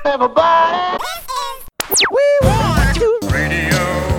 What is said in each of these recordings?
Everybody. We want to radio.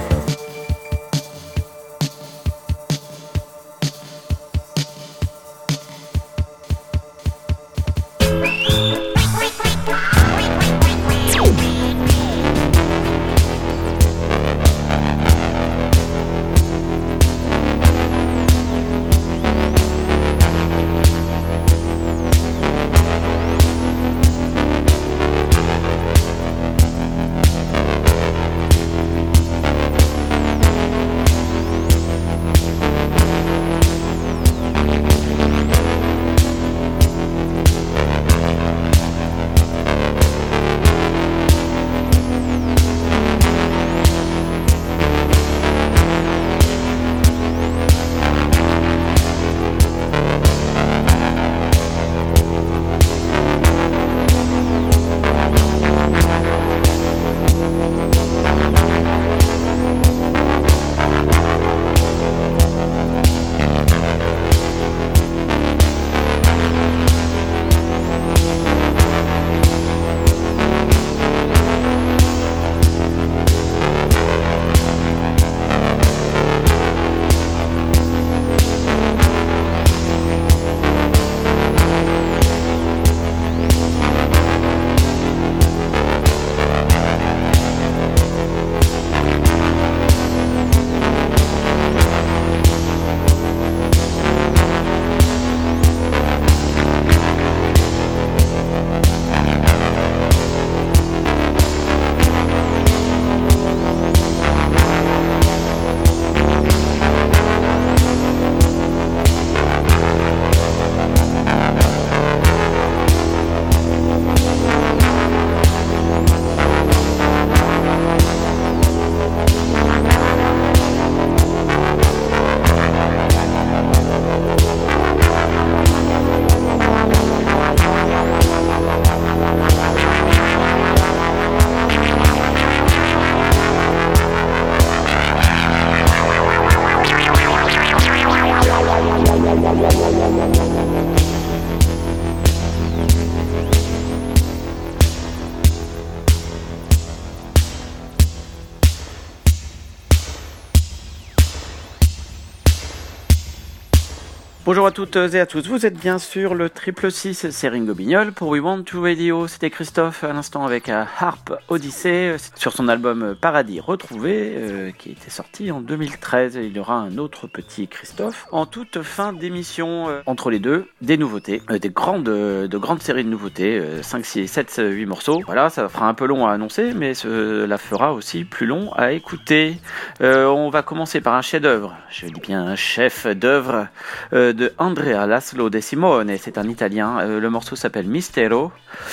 Bonjour à toutes et à tous, vous êtes bien sur le 666, c'est Ringo Bignol pour We Want to Radio. C'était Christophe à l'instant avec Harp Odyssey sur son album Paradis Retrouvé qui était sorti en 2013. Il y aura un autre petit Christophe en toute fin d'émission. Entre les deux, des nouveautés, de grandes séries de nouveautés, 5, 6, 7, 8 morceaux. Voilà, ça fera un peu long à annoncer, mais cela fera aussi plus long à écouter. On va commencer par un chef-d'œuvre, je dis bien un chef-d'œuvre de Andrea Laszlo De Simone, c'est un italien. Le morceau s'appelle Mistero.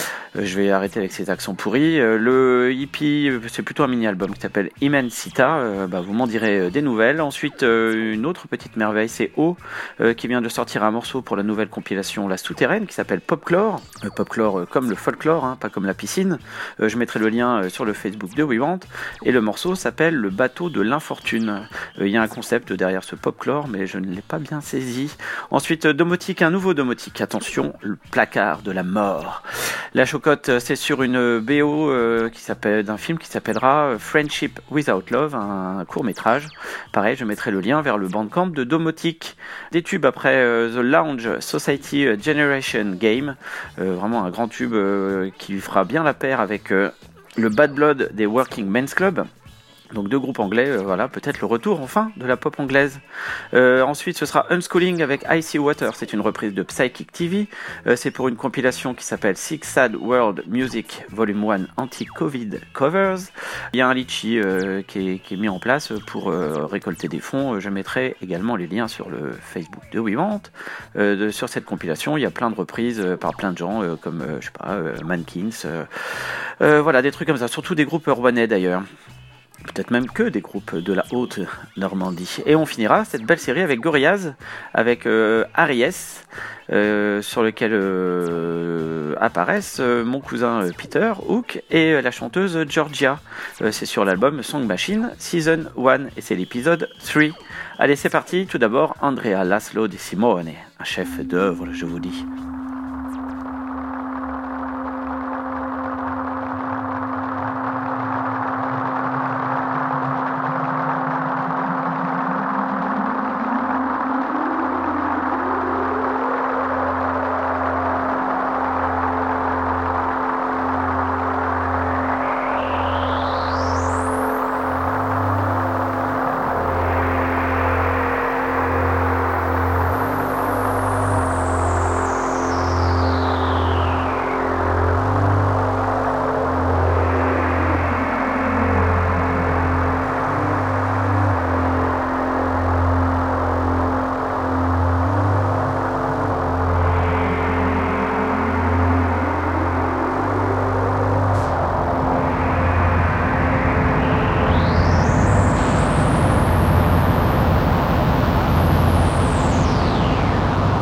Je vais arrêter avec ces accents pourris. Le hippie, c'est plutôt un mini-album qui s'appelle Immensita. Vous m'en direz des nouvelles. Ensuite, une autre petite merveille, c'est O, qui vient de sortir un morceau pour la nouvelle compilation La Souterraine, qui s'appelle Popclore. Popclore comme le folklore, hein, pas comme la piscine. Je mettrai le lien sur le Facebook de We Want. Et le morceau s'appelle Le bateau de l'infortune. Il y a un concept derrière ce Popclore, mais je ne l'ai pas bien saisi. Ensuite, Domotique, un nouveau Domotique. Attention, le placard de la mort. La Chocotte, c'est sur une BO d'un film qui s'appellera Friendship Without Love, un court-métrage. Pareil, je mettrai le lien vers le bandcamp de Domotique. Des tubes après The Lounge Society Generation Game. Vraiment un grand tube qui fera bien la paire avec le Bad Blood des Working Men's Club. Donc deux groupes anglais, voilà, peut-être le retour enfin de la pop anglaise. Ensuite, ce sera Unschooling avec Icy Water, c'est une reprise de Psychic TV. C'est pour une compilation qui s'appelle Six Sad World Music Volume 1 Anti-Covid Covers. Il y a un litchi qui est mis en place pour récolter des fonds. Je mettrai également les liens sur le Facebook de We Want. Sur cette compilation, il y a plein de reprises par plein de gens, comme, Mankins. Voilà, des trucs comme ça, surtout des groupes urbanais d'ailleurs. Peut-être même que des groupes de la Haute-Normandie. Et on finira cette belle série avec Gorillaz, avec Aries, sur lequel apparaissent mon cousin Peter Hook et la chanteuse Georgia. C'est sur l'album Song Machine, Season 1, et c'est l'épisode 3. Allez, c'est parti. Tout d'abord, Andrea Laszlo De Simone, un chef d'œuvre, je vous dis.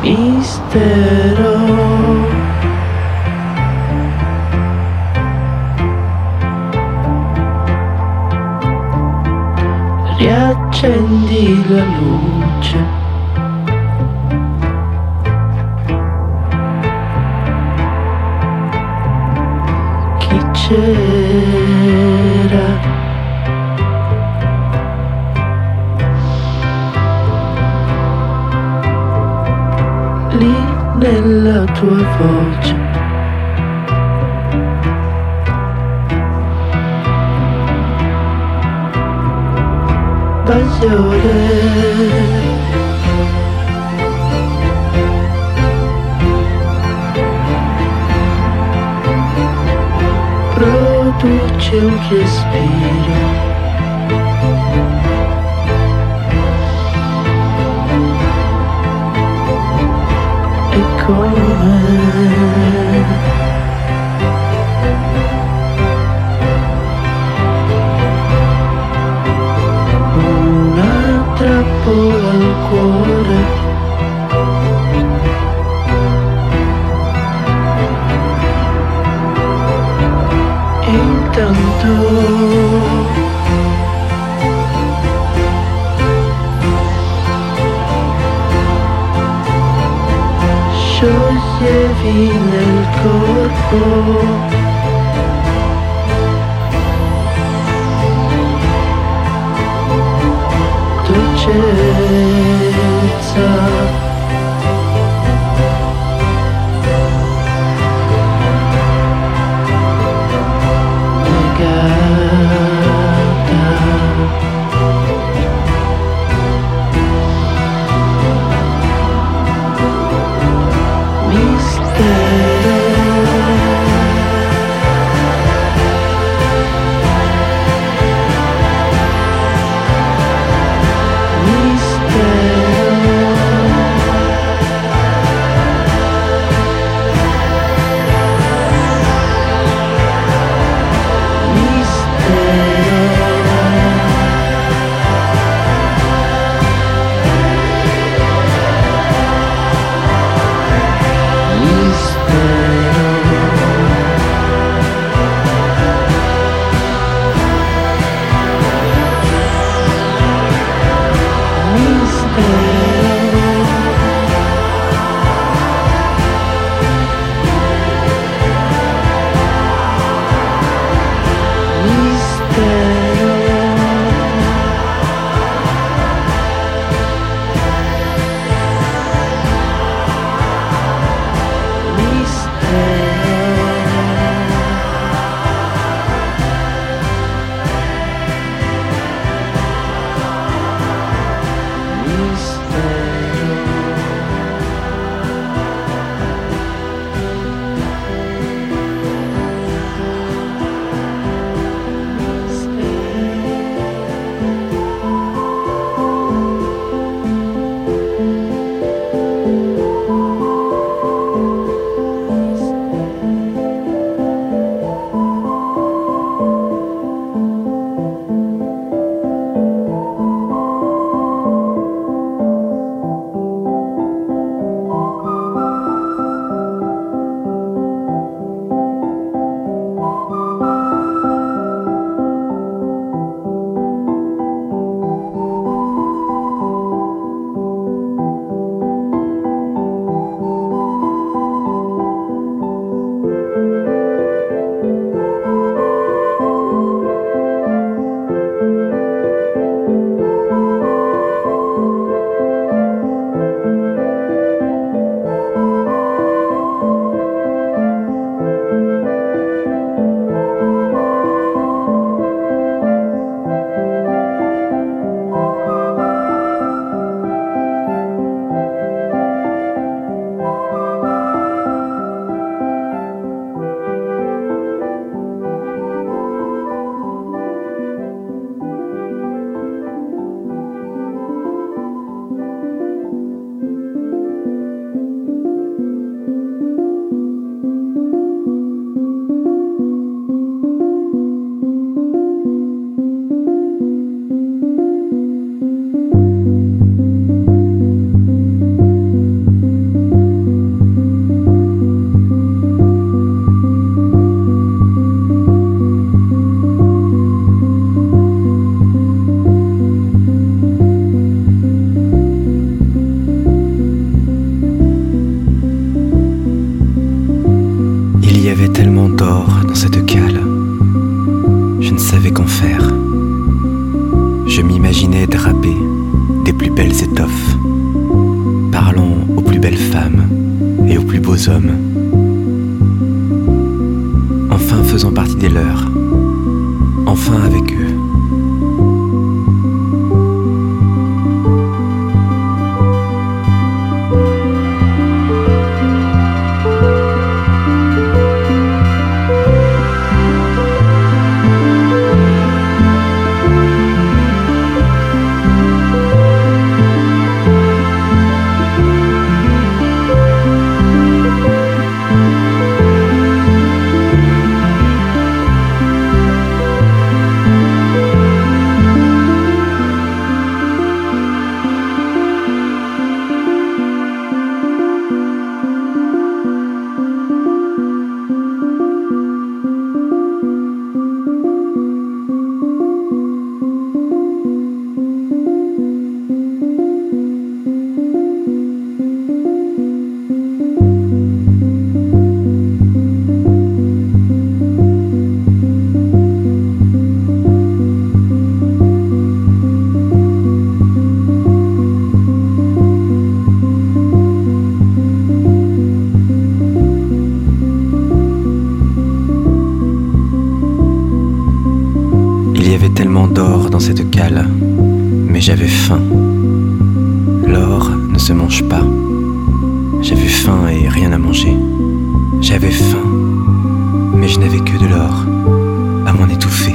mistero. Riaccendi la luce. Chi c'era? Lì nella tua voce. Bagliore. Produce un respiro. E come una trappola al cuore. E intanto scioglievi nel corpo dolcezza. Mistero. avait tellement d'or dans cette cale, je ne savais qu'en faire. Je m'imaginais draper des plus belles étoffes, parlant aux plus belles femmes et aux plus beaux hommes, enfin faisant partie des leurs, enfin avec eux. Il y avait tellement d'or dans cette cale, mais j'avais faim. L'or ne se mange pas. J'avais faim et rien à manger. J'avais faim, mais je n'avais que de l'or à m'en étouffer.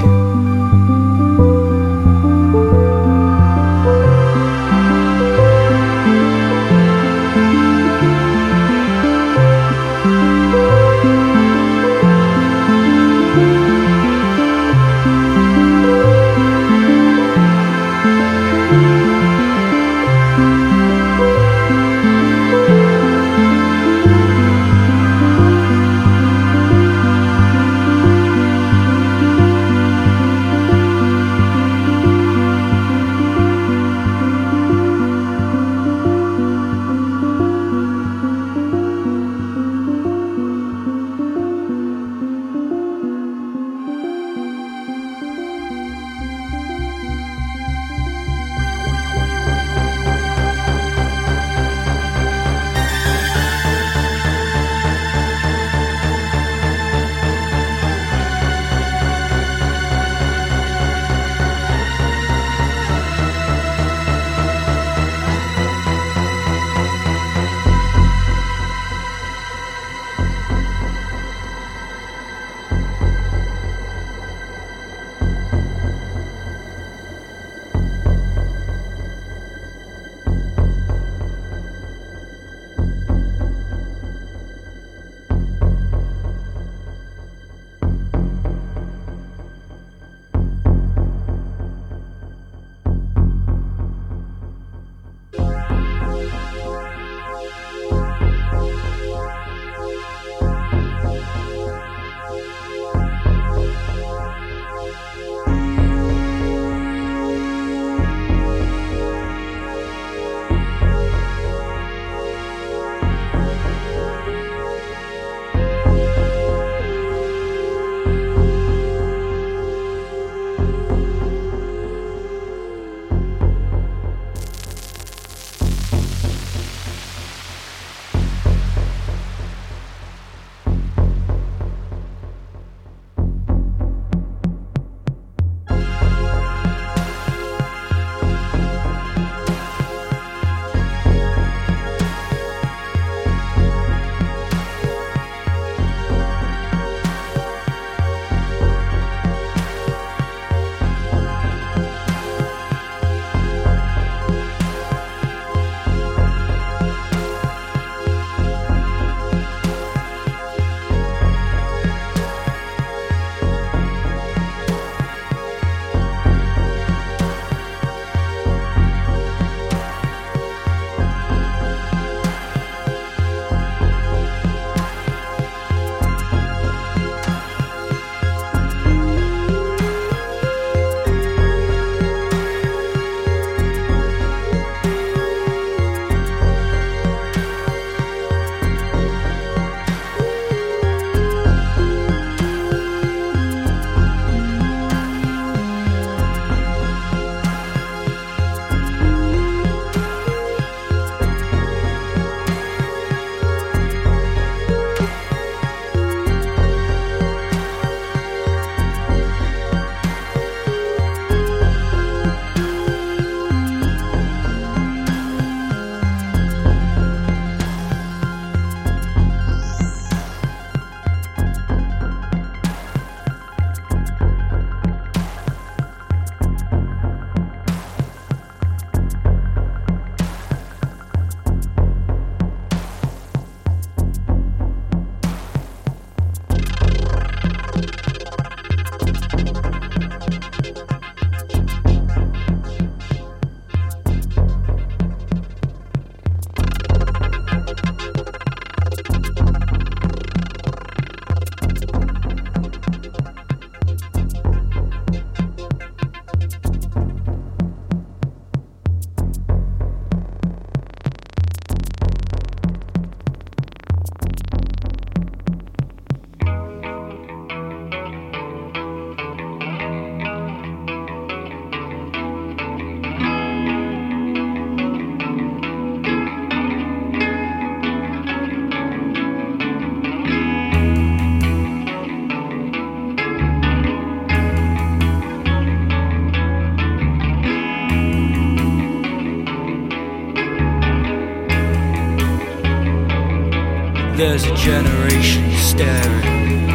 there's a generation staring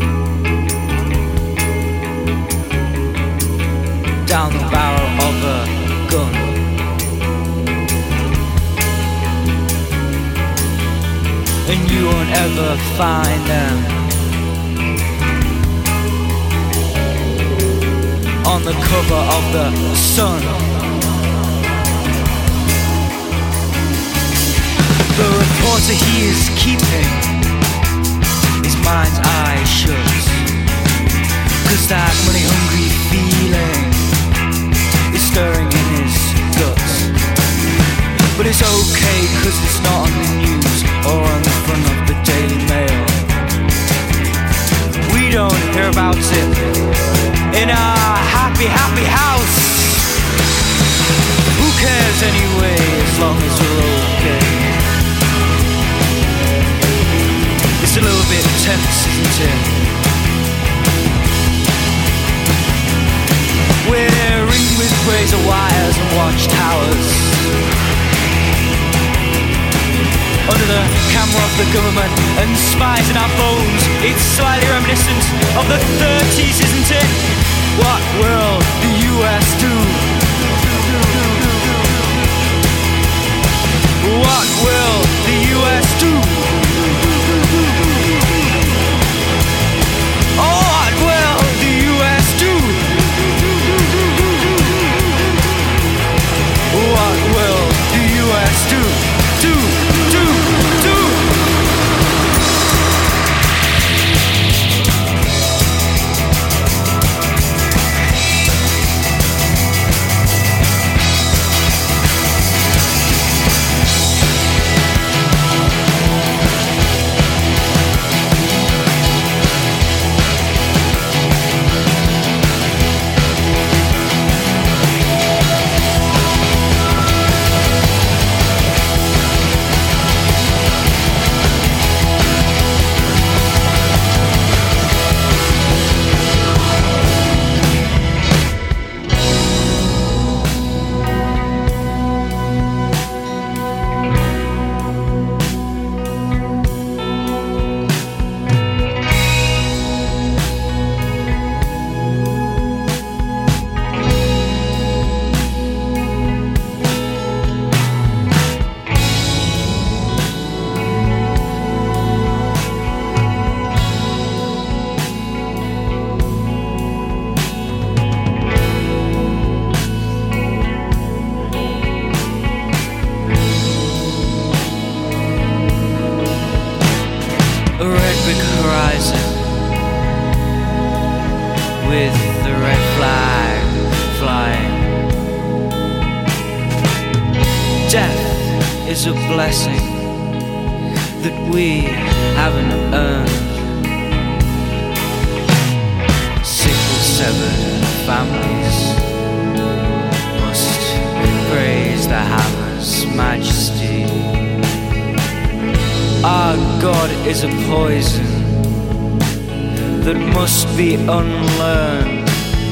down the barrel of a gun. And you won't ever find them on the cover of the Sun. The reporter he is keeping his mind's eye shut, 'cause that money-hungry feeling is stirring in his guts. But it's okay, 'cause it's not on the news or on the front of the Daily Mail. We don't hear about it in our happy, happy house. Who cares anyway, as long as we're okay? It's a little bit tense, isn't it? We're ringed with razor wires and watchtowers. Under the camera of the government and spies in our phones. It's slightly reminiscent of the 30s, isn't it? What will the US do? What will the US do? Oh, what will the US do? What will the US do? Do. Is a blessing that we haven't earned. Sickle severed families must praise the hammer's majesty. Our God is a poison that must be unlearned.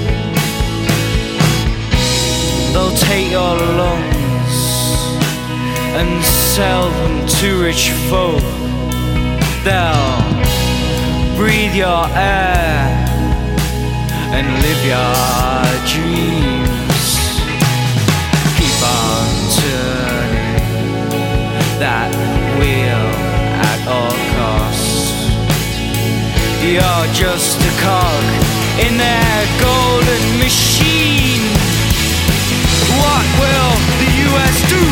They'll take your lungs and sell them to rich folk. They'll breathe your air and live your dreams. Keep on turning that wheel at all costs. You're just a cog in their golden machine. What will the US do?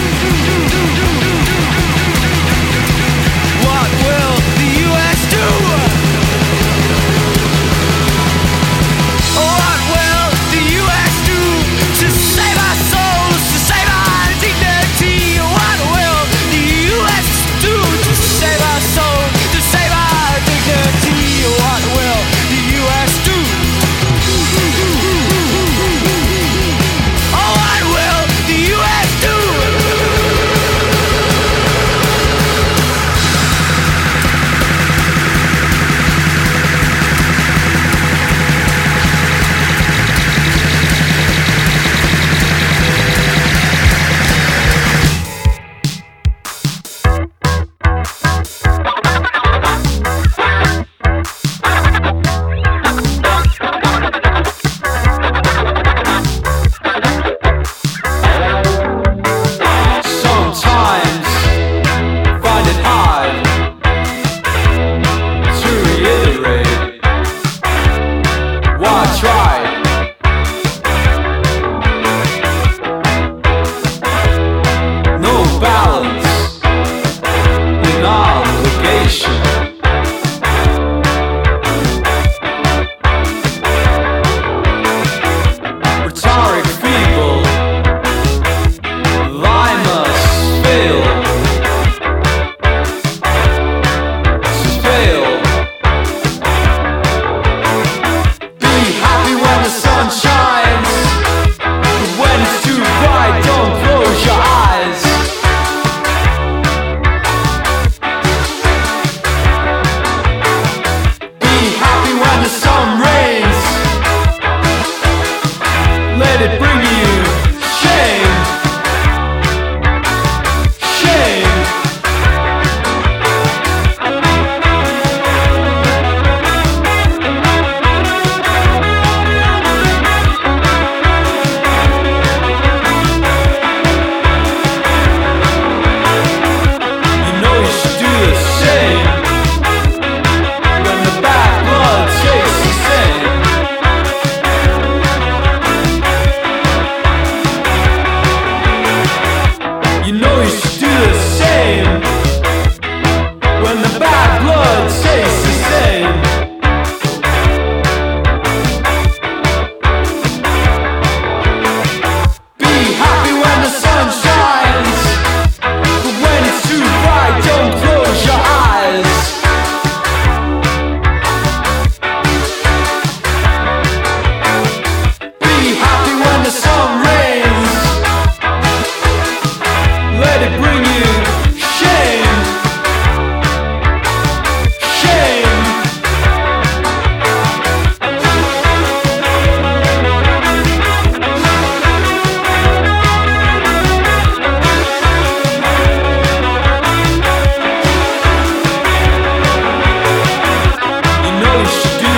What will the US do? What will the US do to save our souls, to save our dignity? What will the US do to save our souls, to save our dignity? What will the US do? Oh, what will the US do?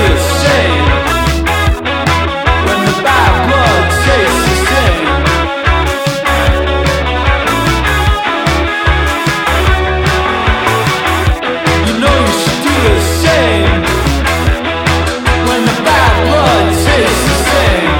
the same. When the bad blood tastes the same. You know you should do the same. When the bad blood tastes the same.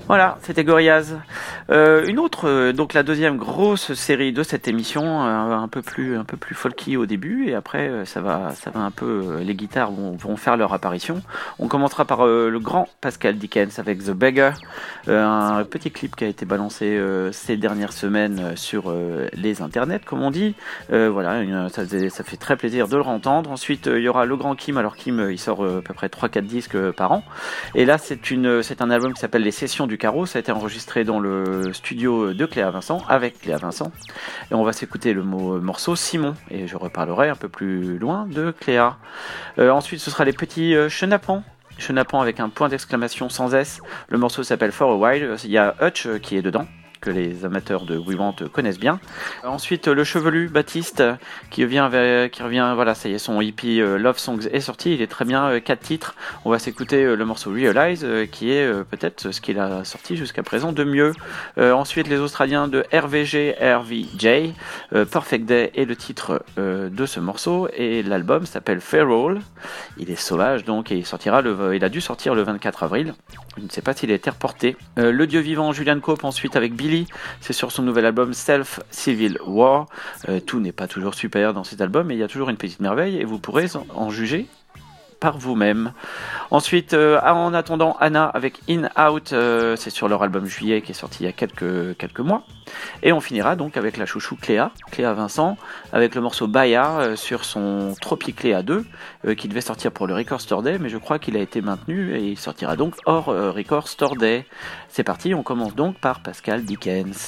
Voilà, c'était Gorillaz. Une autre, donc la deuxième grosse série de cette émission, un peu plus folky au début, et après ça va un peu, les guitares vont faire leur apparition. On commencera par le grand Pascal Dickens avec The Beggar, un petit clip qui a été balancé ces dernières semaines sur les internets, comme on dit. Voilà, ça fait très plaisir de le entendre. Ensuite, il y aura le grand Kim. Alors Kim, il sort à peu près 3-4 disques par an, et là c'est un album qui s'appelle Les Sessions du Carreau. Ça a été enregistré dans le studio de Cléa Vincent, avec Cléa Vincent, et on va s'écouter le morceau Simon, et je reparlerai un peu plus loin de Cléa. Ensuite ce sera les petits chenapans avec un point d'exclamation sans S. Le morceau s'appelle For a While. Il y a Hutch qui est dedans, que les amateurs de We Want connaissent bien. Ensuite, le chevelu Baptiste qui revient, voilà, ça y est, son hippie Love Songs est sorti, il est très bien, 4 titres. On va s'écouter le morceau Realize, qui est peut-être ce qu'il a sorti jusqu'à présent de mieux. Ensuite, les Australiens de RVJ, Perfect Day est le titre de ce morceau, et l'album s'appelle Feral. Il est sauvage donc, et il a dû sortir le 24 avril. Je ne sais pas s'il a été reporté. Le dieu vivant Julian Cope ensuite avec Billy, c'est sur son nouvel album Self Civil War. Tout n'est pas toujours super dans cet album, mais il y a toujours une petite merveille, et vous pourrez en juger par vous-même. Ensuite, en attendant, Anna avec In Out, c'est sur leur album Juillet qui est sorti il y a quelques mois. Et on finira donc avec la chouchou Cléa Vincent, avec le morceau Baya sur son Tropicléa 2, qui devait sortir pour le Record Store Day, mais je crois qu'il a été maintenu et il sortira donc hors Record Store Day. C'est parti, on commence donc par Pascal Dickens.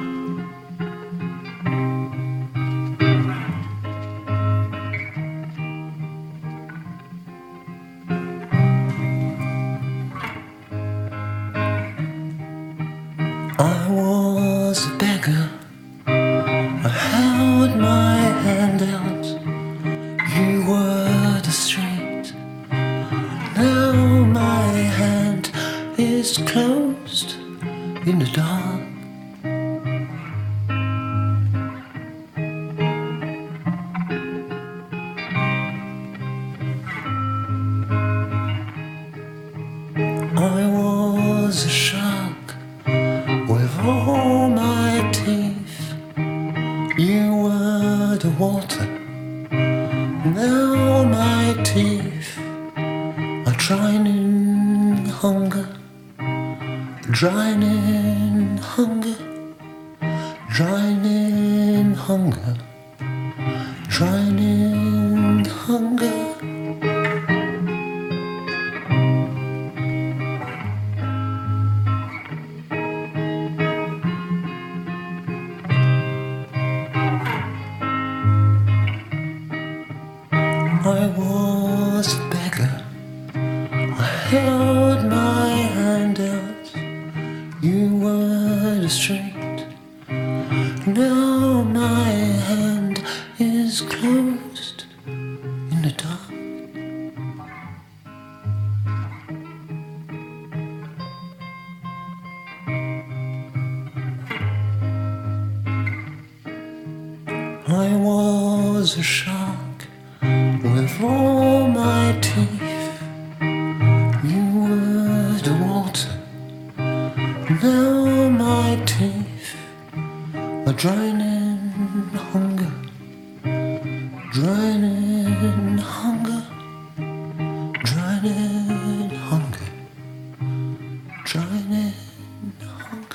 I was a beggar. I held my hand out. You were the street. Now my hand is closed in the dark. I was a shark with all my teeth. You were the water. Now my teeth are drowning hunger, drowning hunger, drowning hunger, drowning hunger. I was a beggar. I held my hand out. You were the street. Now my hand is closed in the dark. I was a shark with all my teeth. You were the water. Now my teeth are drowning hunger, drowning hunger, drowning hunger, drowning hunger.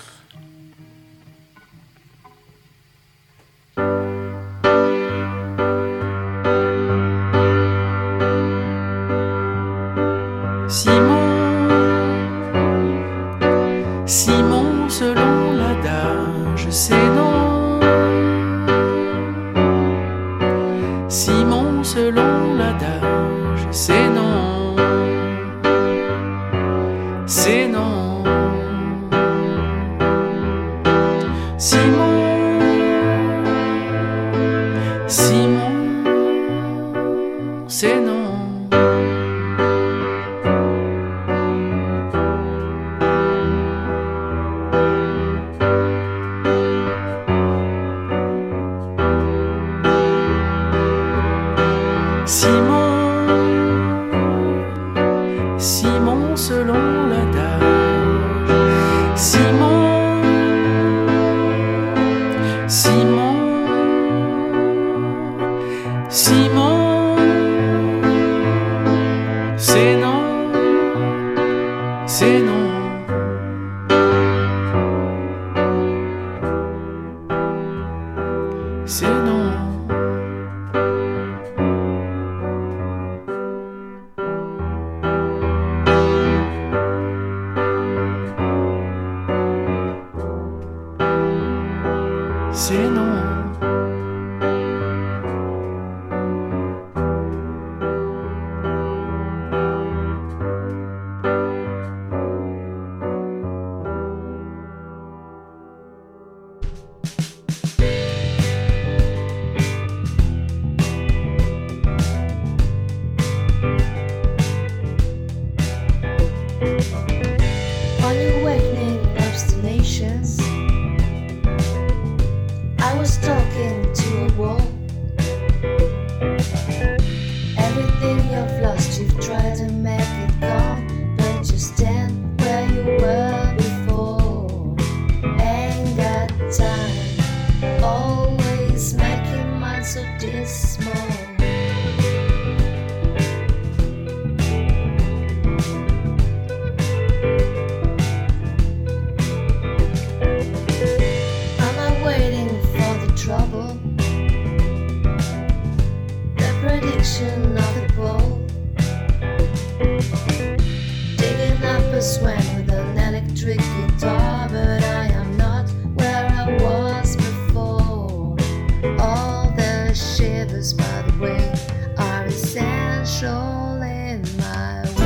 Simon, selon l'adage, c'est non. Simon, selon l'adage, c'est non. C'est non. Simon, c'est non. Simon, selon l'adage, c'est non. On your awakening obstinations, I was talking to a wall. Everything you've lost, you've tried to make it come, but you stand where you were before. Ain't got time, always making mine so dismal. Am I waiting for the trouble? The prediction of the pole. Digging up a swing with an electric guitar, but I am not where I was before. All the shivers, by the way, are essential in my way.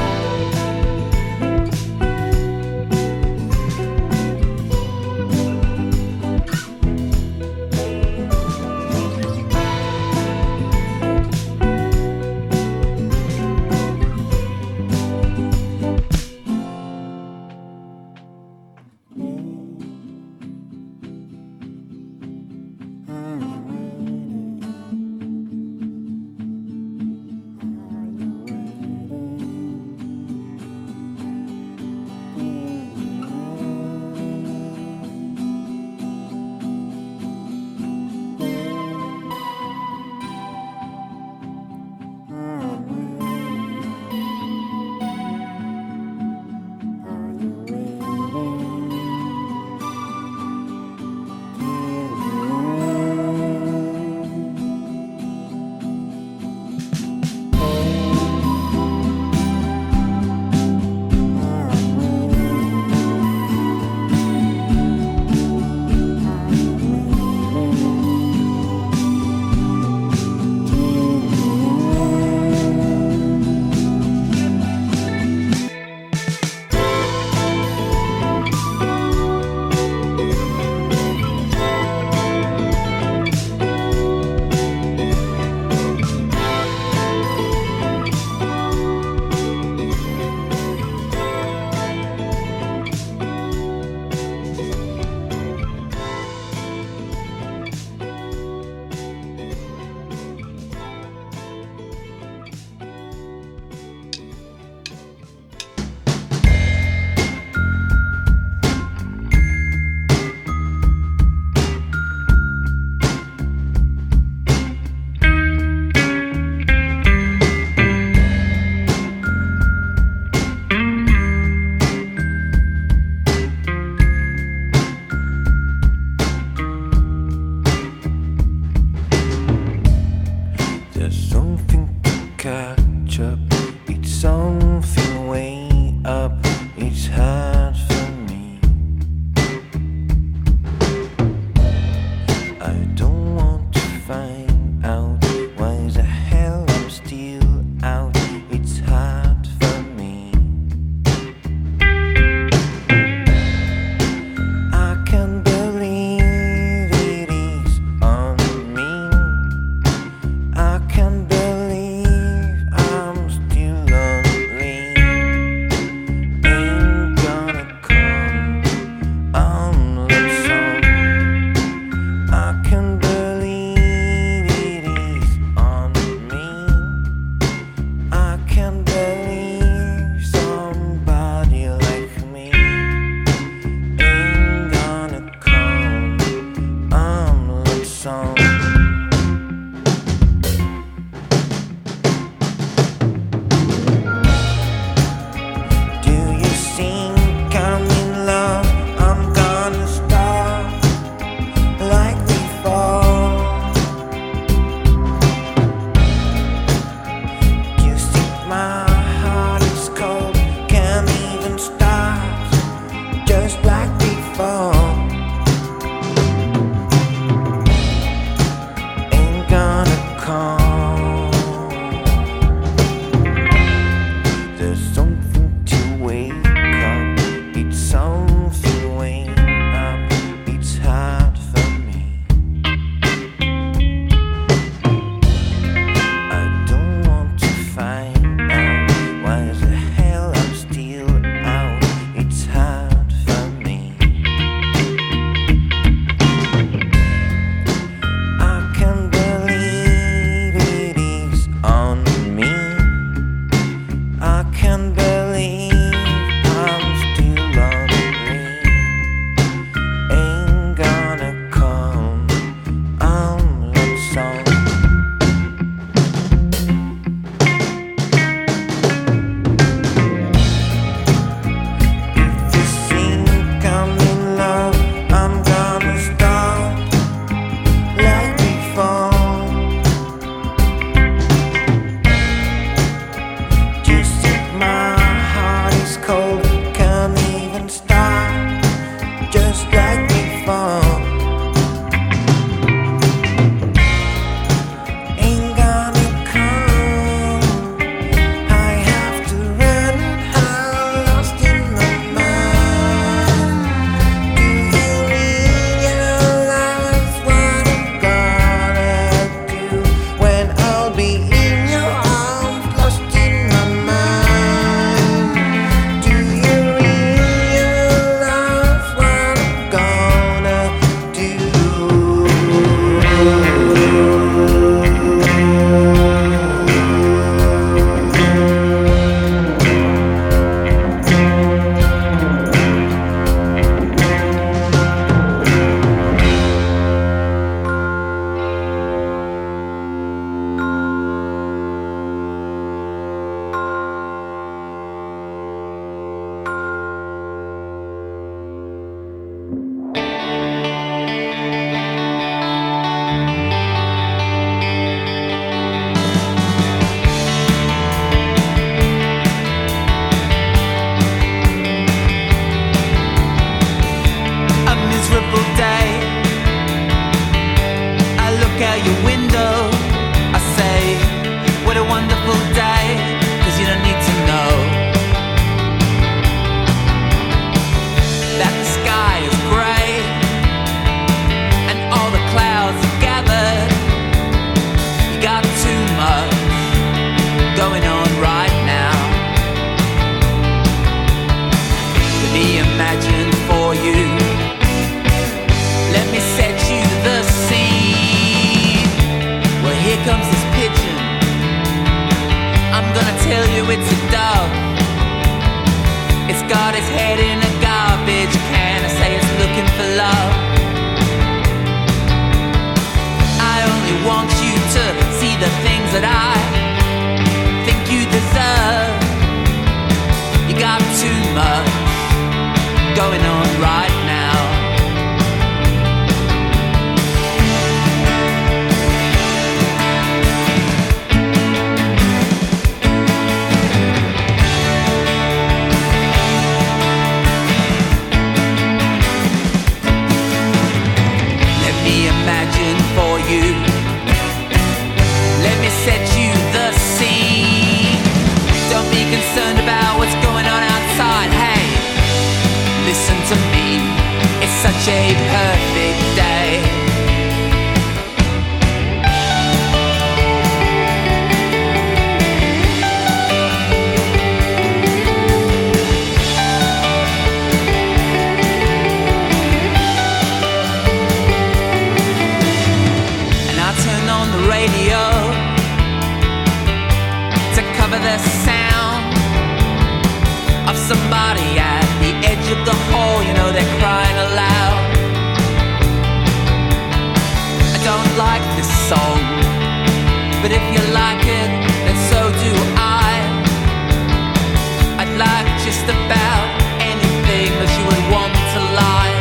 that the sky is grey and all the clouds are gathered. You got too much going on right now. Let me imagine for you. Let me set you the scene. Well, here comes this pigeon. I'm gonna tell you it's a dove. It's got its head in a garbage can. I say it's looking for love. I only want you to see the things that I think you deserve. You got too much going on right now. Imagine for you. Let me set you the scene. Don't be concerned about what's going on outside. Hey, listen to me. It's such a perfect day. Radio to cover the sound of somebody at the edge of the hall. You know they're crying aloud. I don't like this song, but if you like it, then so do I. I'd like just about anything that you would want to like.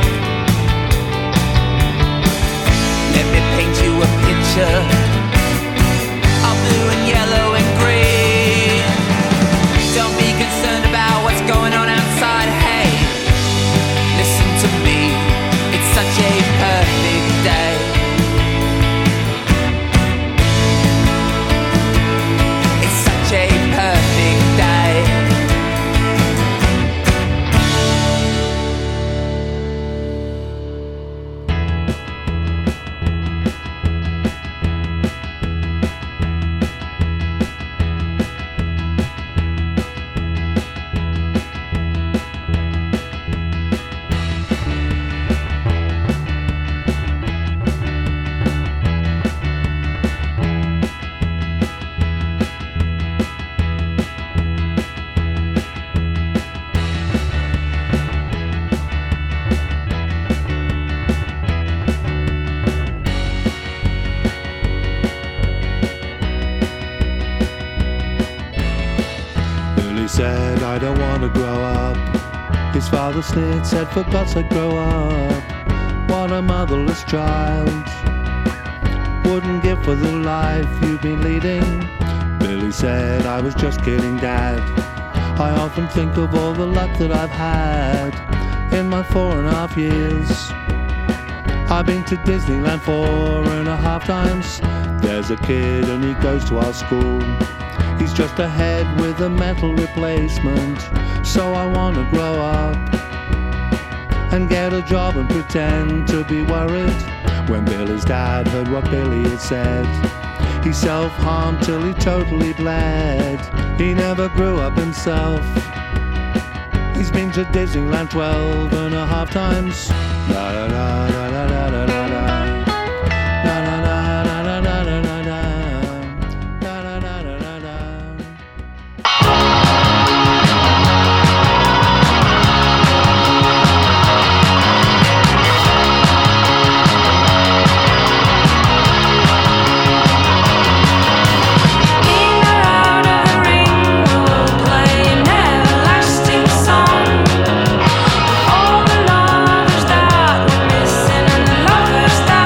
Let me paint you a picture of blue and yellow and green. Don't be concerned about what's going on outside. Hey, listen to me. It's such a perfect day. It's such a perfect day. Said I don't want to grow up. His father sneered, said for God's sake grow up. What a motherless child wouldn't give for the life you've been leading. Billy said I was just kidding, Dad. I often think of all the luck that I've had in my 4.5 years. I've been to Disneyland 4.5 times. There's a kid and he goes to our school. He's just ahead with a metal replacement. So I want to grow up and get a job and pretend to be worried. When Billy's dad heard what Billy had said, he self-harmed till he totally bled. He never grew up himself. He's been to Disneyland 12.5 times. La la la la la la la la la. All the lovers that were missing and the lovers that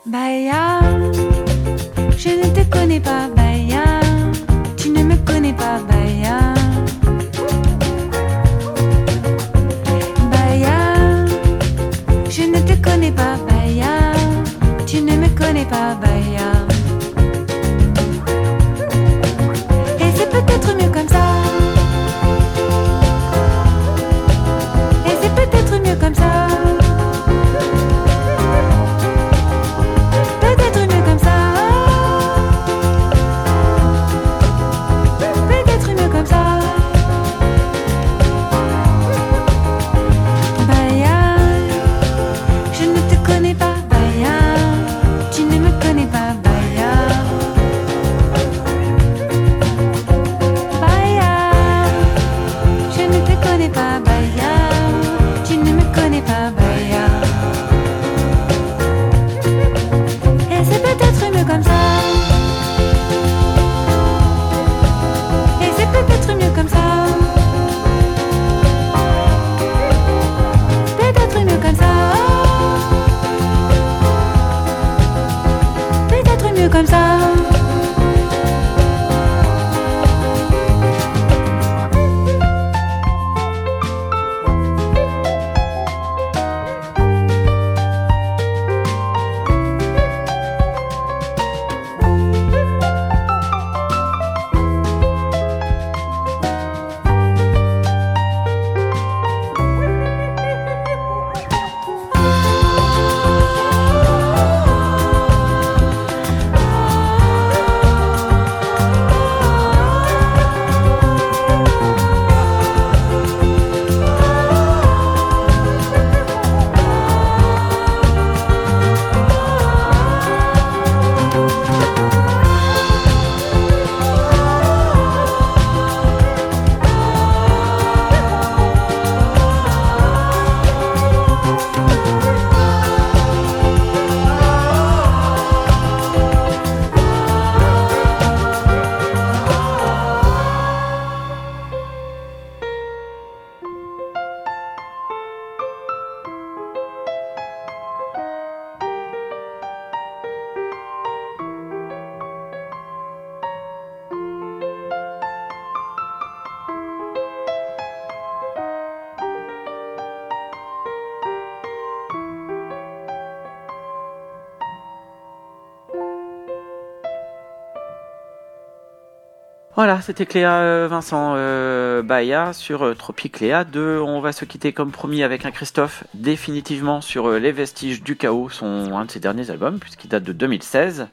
Baya, je ne te connais pas, Baya. Tu ne me connais pas, Baya. Baya, je ne te connais pas, Baya. Tu ne me connais pas, Baya. Et c'est peut-être mieux comme ça. Et c'est peut-être mieux comme ça. Peut-être mieux comme ça. Peut-être mieux comme ça. Baya, je ne te connais pas, Baya. Tu ne me connais pas, Baya. Baya, je ne te connais pas, Baya. Tu ne me connais pas, Baya. Et c'est peut-être mieux comme ça. Et c'est peut-être mieux comme ça. Peut-être mieux comme ça. Peut-être mieux comme ça. Voilà, c'était Cléa Vincent Baya sur Tropique Léa 2. On va se quitter comme promis avec un Christophe définitivement sur Les Vestiges du Chaos, un de ses derniers albums puisqu'il date de 2016.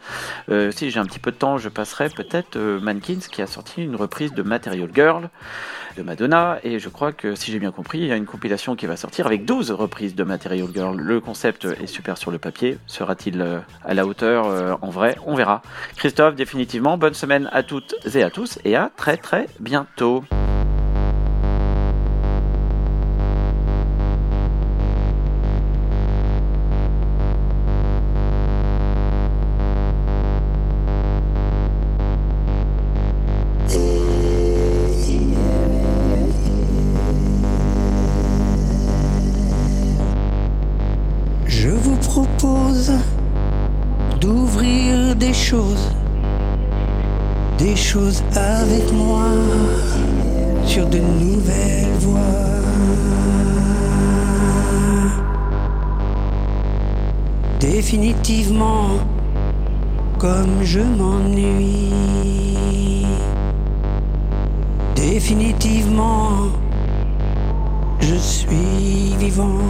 Si j'ai un petit peu de temps, je passerai peut-être Mankins qui a sorti une reprise de Material Girl de Madonna, et je crois que si j'ai bien compris, il y a une compilation qui va sortir avec 12 reprises de Material Girl. Le concept est super sur le papier. Sera-t-il à la hauteur en vrai? On verra. Christophe, définitivement, bonne semaine à toutes et à tous, et à très très bientôt. Je vous propose d'ouvrir des choses avec moi sur de nouvelles voies. Définitivement, comme je m'ennuie. Définitivement, je suis vivant.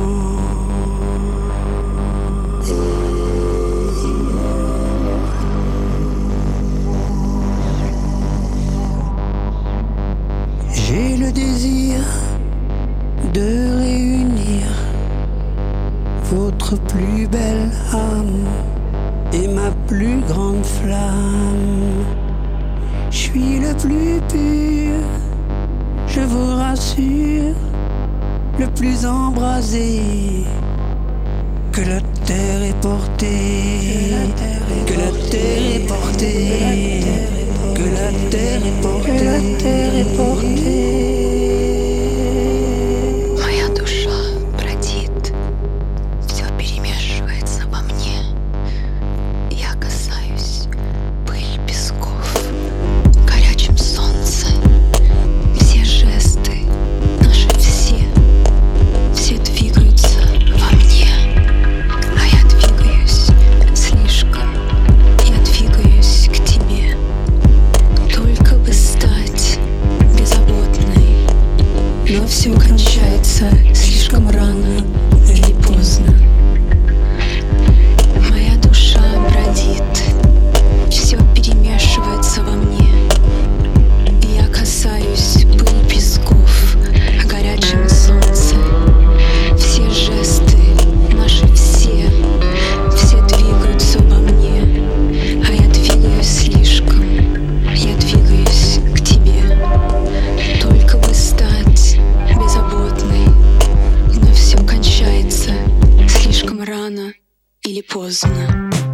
J'ai le désir de réunir votre plus belle âme et ma plus grande flamme. Je suis le plus pur, je vous rassure, le plus embrasé que la terre est portée, que la terre est portée, que la terre est portée, que la terre est portée. Моя душа бродит, все перемешивается во мне. poznam.